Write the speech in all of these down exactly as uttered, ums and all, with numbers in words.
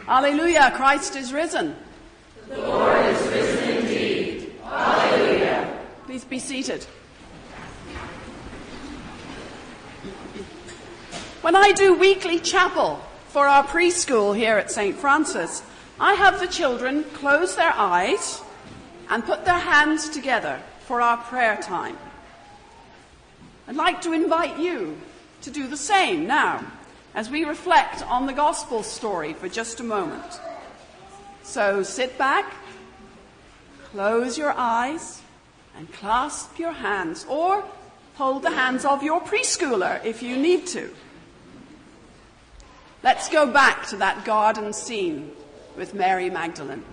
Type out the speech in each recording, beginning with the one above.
Alleluia, Christ is risen. The Lord is risen indeed. Alleluia. Please be seated. When I do weekly chapel for our preschool here at Saint Francis, I have the children close their eyes and put their hands together for our prayer time. I'd like to invite you to do the same now, as we reflect on the gospel story for just a moment. So sit back, close your eyes, and clasp your hands, or hold the hands of your preschooler if you need to. Let's go back to that garden scene with Mary Magdalene.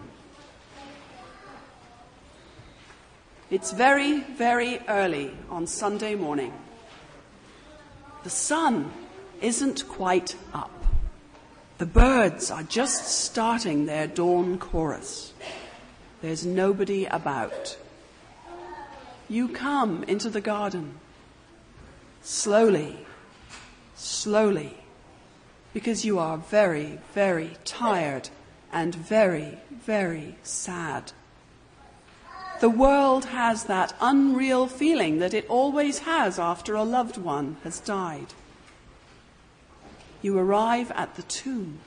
It's very, very early on Sunday morning. The sun isn't quite up. The birds are just starting their dawn chorus. There's nobody about. You come into the garden, slowly, slowly, because you are very, very tired and very, very sad. The world has that unreal feeling that it always has after a loved one has died. You arrive at the tomb.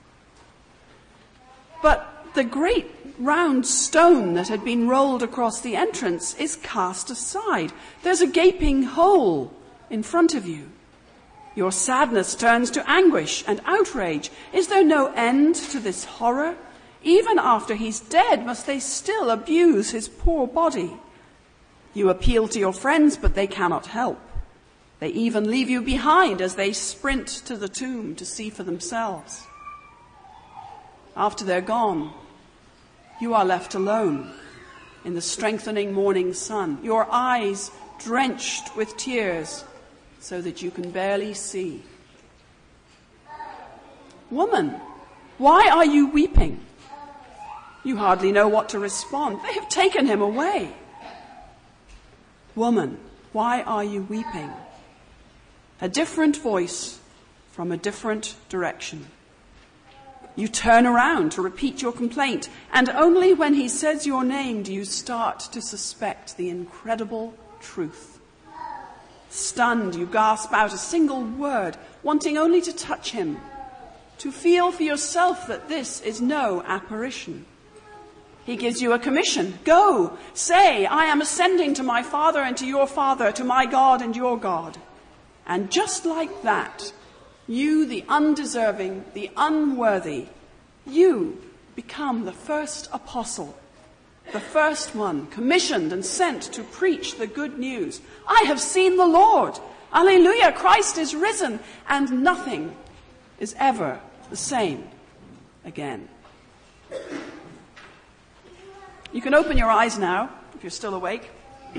But the great round stone that had been rolled across the entrance is cast aside. There's a gaping hole in front of you. Your sadness turns to anguish and outrage. Is there no end to this horror? Even after he's dead, must they still abuse his poor body? You appeal to your friends, but they cannot help. They even leave you behind as they sprint to the tomb to see for themselves. After they're gone, you are left alone in the strengthening morning sun, your eyes drenched with tears so that you can barely see. Woman, why are you weeping? You hardly know what to respond. They have taken him away. Woman, why are you weeping? A different voice from a different direction. You turn around to repeat your complaint, and only when he says your name do you start to suspect the incredible truth. Stunned, you gasp out a single word, wanting only to touch him, to feel for yourself that this is no apparition. He gives you a commission. Go, say, I am ascending to my Father and to your Father, to my God and your God. And just like that, you, the undeserving, the unworthy, you become the first apostle, the first one commissioned and sent to preach the good news. I have seen the Lord. Alleluia, Christ is risen, and nothing is ever the same again. You can open your eyes now, if you're still awake.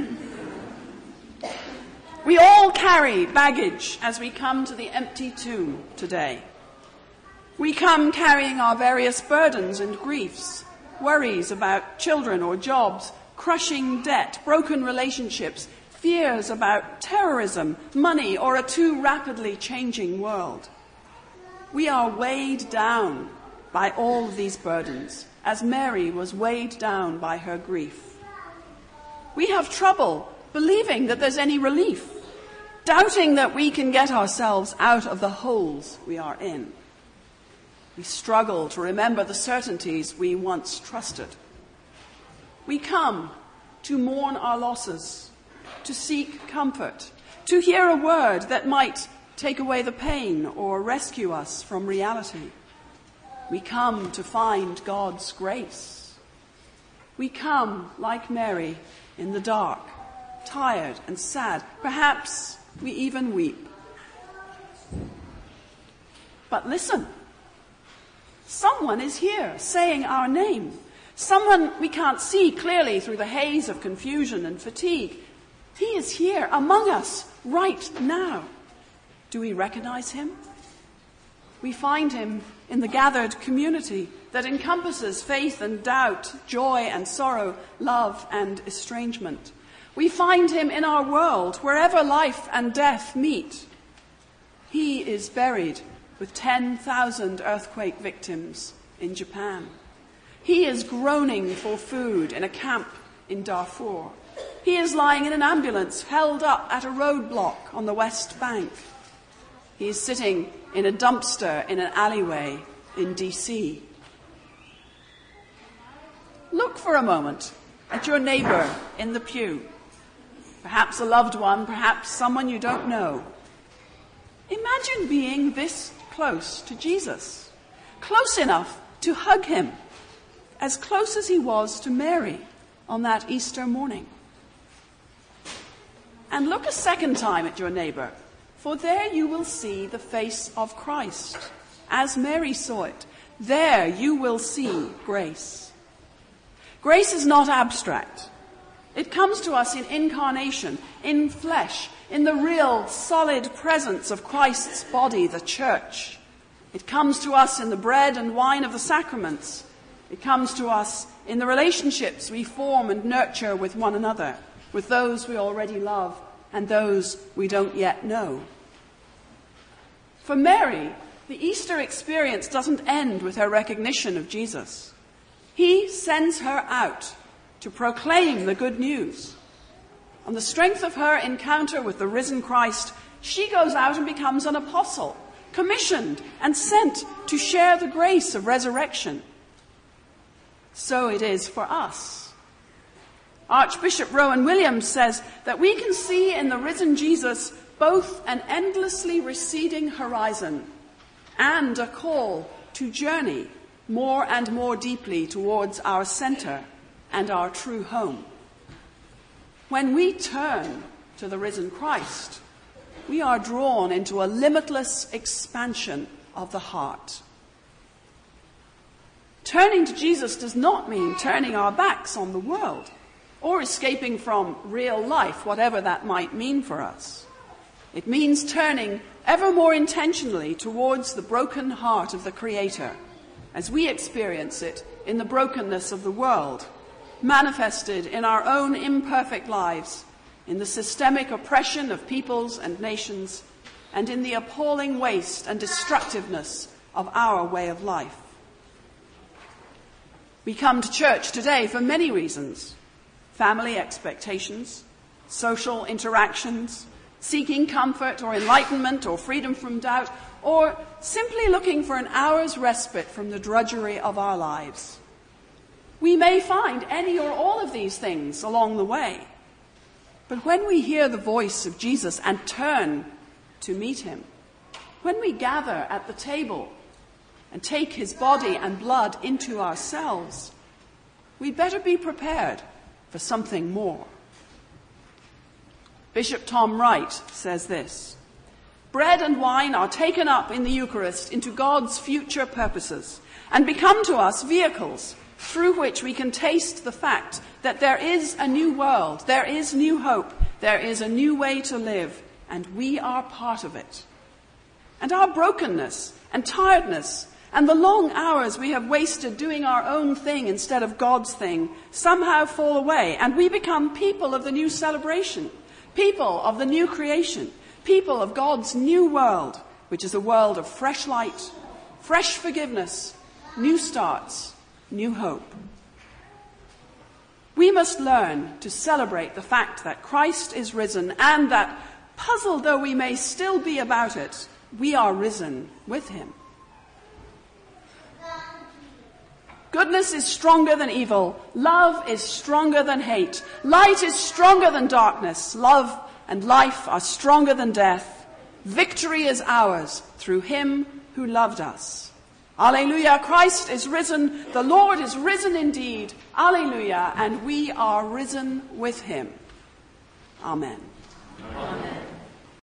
We all carry baggage as we come to the empty tomb today. We come carrying our various burdens and griefs, worries about children or jobs, crushing debt, broken relationships, fears about terrorism, money, or a too rapidly changing world. We are weighed down by all of these burdens, as Mary was weighed down by her grief. We have trouble believing that there's any relief, doubting that we can get ourselves out of the holes we are in. We struggle to remember the certainties we once trusted. We come to mourn our losses, to seek comfort, to hear a word that might take away the pain or rescue us from reality. We come to find God's grace. We come, like Mary, in the dark, tired and sad. Perhaps we even weep. But listen, someone is here saying our name. Someone we can't see clearly through the haze of confusion and fatigue. He is here among us right now. Do we recognize him? We find him in the gathered community that encompasses faith and doubt, joy and sorrow, love and estrangement. We find him in our world, wherever life and death meet. He is buried with ten thousand earthquake victims in Japan. He is groaning for food in a camp in Darfur. He is lying in an ambulance held up at a roadblock on the West Bank. He is sitting in a dumpster in an alleyway in D C. Look for a moment at your neighbor in the pew. Perhaps a loved one, perhaps someone you don't know. Imagine being this close to Jesus, close enough to hug him, as close as he was to Mary on that Easter morning. And look a second time at your neighbor, for there you will see the face of Christ, as Mary saw it. There you will see grace. Grace is not abstract. It comes to us in incarnation, in flesh, in the real, solid presence of Christ's body, the church. It comes to us in the bread and wine of the sacraments. It comes to us in the relationships we form and nurture with one another, with those we already love and those we don't yet know. For Mary, the Easter experience doesn't end with her recognition of Jesus. He sends her out to proclaim the good news. On the strength of her encounter with the risen Christ, she goes out and becomes an apostle, commissioned and sent to share the grace of resurrection. So it is for us. Archbishop Rowan Williams says that we can see in the risen Jesus both an endlessly receding horizon and a call to journey more and more deeply towards our center and our true home. When we turn to the risen Christ, we are drawn into a limitless expansion of the heart. Turning to Jesus does not mean turning our backs on the world or escaping from real life, whatever that might mean for us. It means turning ever more intentionally towards the broken heart of the Creator as we experience it in the brokenness of the world, manifested in our own imperfect lives, in the systemic oppression of peoples and nations, and in the appalling waste and destructiveness of our way of life. We come to church today for many reasons: family expectations, social interactions, seeking comfort or enlightenment or freedom from doubt, or simply looking for an hour's respite from the drudgery of our lives. We may find any or all of these things along the way, but when we hear the voice of Jesus and turn to meet him, when we gather at the table and take his body and blood into ourselves, we better be prepared for something more. Bishop Tom Wright says this: bread and wine are taken up in the Eucharist into God's future purposes and become to us vehicles through which we can taste the fact that there is a new world, there is new hope, there is a new way to live, and we are part of it. And our brokenness and tiredness and the long hours we have wasted doing our own thing instead of God's thing somehow fall away, and we become people of the new celebration, people of the new creation, people of God's new world, which is a world of fresh light, fresh forgiveness, new starts, new hope. We must learn to celebrate the fact that Christ is risen, and that, puzzled though we may still be about it, we are risen with him. Goodness is stronger than evil. Love is stronger than hate. Light is stronger than darkness. Love and life are stronger than death. Victory is ours through him who loved us. Alleluia, Christ is risen. The Lord is risen indeed. Alleluia, and we are risen with him. Amen. Amen.